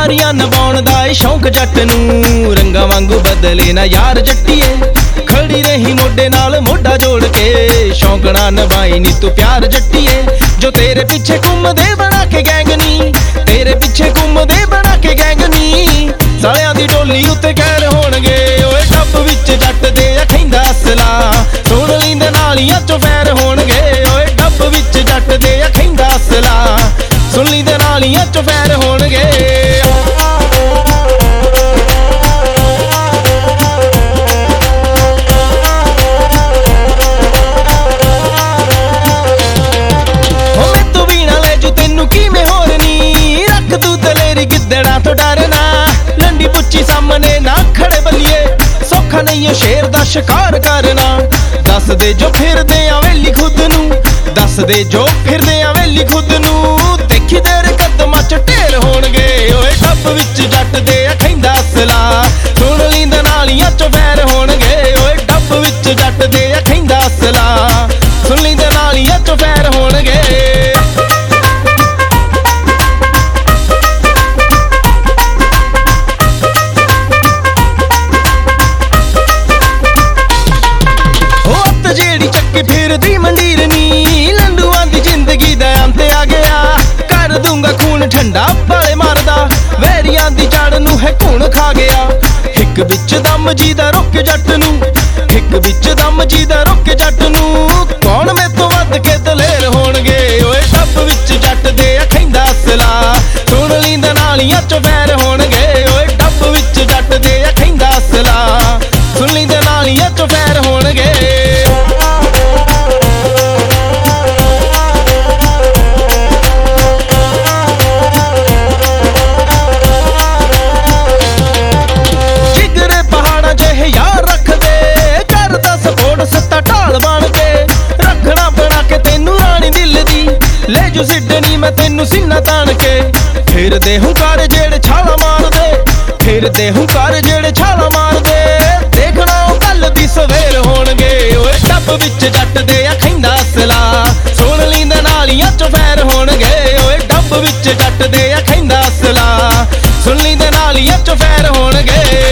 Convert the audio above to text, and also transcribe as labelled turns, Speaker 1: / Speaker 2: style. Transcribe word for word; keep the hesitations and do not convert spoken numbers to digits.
Speaker 1: ਜ਼ਿੰਮੇਵਾਰੀਆਂ ਨਿਭਾਉਣ ਦਾ ਏ ਸ਼ੌਂਕ ਜੱਟ ਨੂੰ। ਰੰਗਾਂ ਵਾਂਗੂ ਬਦਲੇ ਨਾ ਯਾਰ ਜੱਟੀਏ, ਖੜੀ ਰਹੀ ਮੋਢੇ ਨਾਲ ਮੋਢਾ ਜੋੜ ਕੇ। ਸ਼ੌਂਕ ਨਾ ਨਿਭਾਈ ਨੀ ਤੂੰ ਪਿਆਰ ਜੱਟੀਏ, ਜੋ ਤੇਰੇ ਪਿੱਛੇ ਘੁੰਮਦੇ ਬਣਾ ਕੇ ਗੈਂਗ ਨੀ, ਤੇਰੇ ਪਿੱਛੇ ਘੁੰਮਦੇ ਬਣਾ ਕੇ ਗੈਂਗ ਨੀ। ਸਾਲਿਆਂ ਦੀ ਟੋਲੀ ਉੱਤੇ ਕਹਿਰ ਹੋਣਗੇ, ਓਏ ਟੱਪ ਵਿੱਚ ਜੱਟ ਦੇ ਅਖੈਂਦਾ ਅਸਲਾ। ਸੁਣ ਲੀਂਦੇ ਨਾਲੀਆਂ ਚੋਂ ਫੈਰ ਹੋਣਗੇ, ਓਏ ਟੱਪ ਵਿੱਚ ਜੱਟ ਦੇ ਅਖੈਂਦਾ ਅਸਲਾ। ਸੁਣ ਲੀਂਦੇ ਨਾਲੀਆਂ ਚੋਂ ਫੈਰ ਹੋਣਗੇ। ਸਾਹਮਣੇ ਨਾ ਖੜੇ ਬੱਲੀਏ, ਸੌਖਾ ਨਹੀਂ ਸ਼ੇਰ ਦਾ ਸ਼ਿਕਾਰ ਕਰਨਾ। ਦੱਸਦੇ ਜੋ ਫਿਰਦੇ ਆ ਵੇਲੀ ਖੁਦ ਨੂੰ, ਦੱਸਦੇ ਜੋ ਫਿਰਦੇ ਆ ਵੇਲੀ ਖੁਦ ਨੂੰ। ਦੇਖੀ ਤੇਰੇ ਕਦਮਾਂ ਚ ਢੇਰ ਹੋਣਗੇ, ਓਏ ਟੱਪ ਵਿੱਚ ਜੱਟ ਦੇ ਅਖੈਂਦਾ ਅਸਲਾ। ਸੁਣ ਲੀਂਦੇ ਨਾਲੀਆਂ ਚੋਂ ਫੈਰ ਹੋਣਗੇ, ਓਏ ਟੱਪ ਵਿੱਚ ਜੱਟ ਦੇ ਅਖੈਂਦਾ ਅਸਲਾ। ਸੁਣ ਲੀਂਦੇ ਨਾਲੀਆਂ ਚੋਂ ਫੈਰ ਹੋਣਗੇ। ਫਿਰਦੀ ਮੰਡੀਰ ਨੀ, ਲੰਡੂਆਂ ਦੀ ਜ਼ਿੰਦਗੀ ਦਾ ਅੰਤ ਆ ਗਿਆ। ਕਰ ਦੂੰਗਾ ਖੂਨ ਠੰਡਾ ਵਾਲੇ ਮਾਰਦਾ, ਵੈਰੀਆਂ ਦੀ ਜੜ ਨੂੰ ਹੈ ਖੂਨ ਖਾ ਗਿਆ। ਹਿੱਕ ਵਿੱਚ ਦਮ ਜੀਦਾ ਰੁਕ ਜੱਟ ਨੂੰ, ਹਿੱਕ ਵਿੱਚ ਦਮ ਜੀਦਾ ਰੁਕ ਜੱਟ ਨੂੰ। ਕੌਣ ਮੈਥੋਂ ਵੱਧ ਕੇ ਦਲੇਰ ਹੋਣਗੇ, ਓਏ ਟੱਪ ਵਿੱਚ ਜੱਟ ਦੇ ਅਖੈਂਦਾ ਅਸਲਾ। ਸੁਣ ਲੀਂਦੇ ਨਾਲੀਆਂ ਚੋਂ ਫੈਰ ਹੋਣਗੇ, ਓਏ ਟੱਪ ਵਿੱਚ ਜੱਟ ਦੇ ਅਖੈਂਦਾ ਅਸਲਾ। ਸੁਣ ਲੀਂਦੇ ਨਾਲੀਆਂ ਚੋਂ ਫੈਰ ਹੋਣਗੇ। ਲੈ ਜੂ ਸਿੱਡਣੀ ਮੈਂ ਤੈਨੂੰ ਸੀਨਾ ਤਾਣ ਕੇ। ਫਿਰਦੇ ਹੁੰਕਾਰ ਜਿਹੜੇ ਛਾਲਾ ਮਾਰਦੇ, ਫਿਰਦੇ ਹੁੰਕਾਰ ਜਿਹੜੇ ਛਾਲਾ ਮਾਰਦੇ। ਦੇਖਣਾ ਉਹ ਕੱਲ ਦੀ ਸਵੇਰ ਹੋਣਗੇ, ਓਏ ਟੱਪ ਵਿੱਚ ਜੱਟ ਦੇ ਅਖੈਂਦਾ ਅਸਲਾ। ਸੁਣ ਲੀਂਦੇ ਨਾਲੀਆਂ ਚੋਂ ਫੈਰ ਹੋਣਗੇ, ਓਏ ਟੱਪ ਵਿੱਚ ਜੱਟ ਦੇ ਅਖੈਂਦਾ ਅਸਲਾ। ਸੁਣ ਲੀਂਦੇ ਨਾਲੀਆਂ ਚੋਂ ਫੈਰ ਹੋਣਗੇ।